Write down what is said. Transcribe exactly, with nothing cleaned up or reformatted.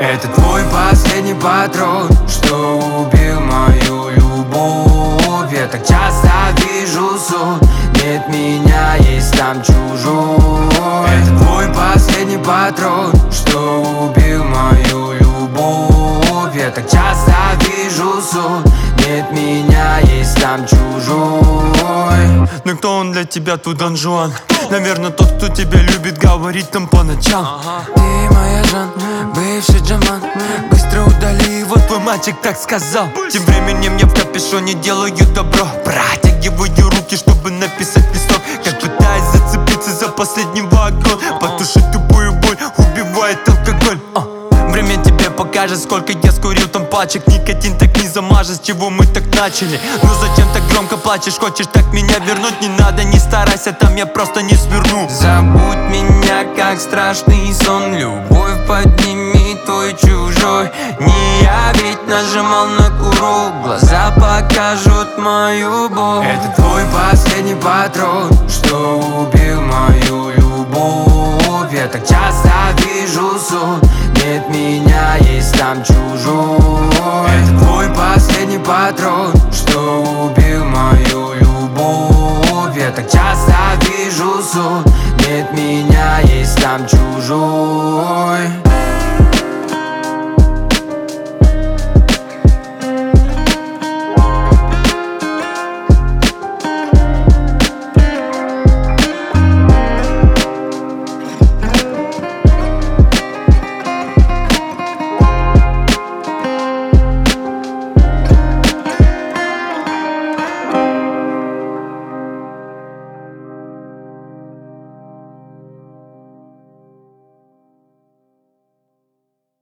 Это твой последний патрон, что убил мою любовь. Я так часто вижу сон, нет меня, есть там чужой. Это твой последний патрон, что убил мою любовь. Я так часто вижу сон, нет меня, есть там чужой. Ну кто он для тебя, тут Дон Жуан? Наверное, тот, кто тебя любит, говорить там по ночам. Ты моя Жан, бывший Джаман. Быстро удали его, твой мальчик так сказал. Тем временем я в капюшоне делаю добро. Протягиваю руки, чтобы написать листок. Как пытаюсь зацепиться за последний вагон. Потушить тупую боль, убивает алкоголь. Время тебе покажет, сколько я скурил там пачек. Никотин так не замажет, с чего мы так начали. Ну зачем так громко плачешь, хочешь так меня вернуть? Не надо, не старайся, там я просто не сверну. Забудь меня, как страшный сон. Любовь подними твой чужой. Не я ведь нажимал на курок. Глаза покажут мою боль. Это твой последний патрон, что убил мою любовь. Я так часто вижу сон, нет меня, есть там чужой. Это твой последний патрон, что убил мою любовь. Я так часто вижу сон, нет меня, есть там чужой.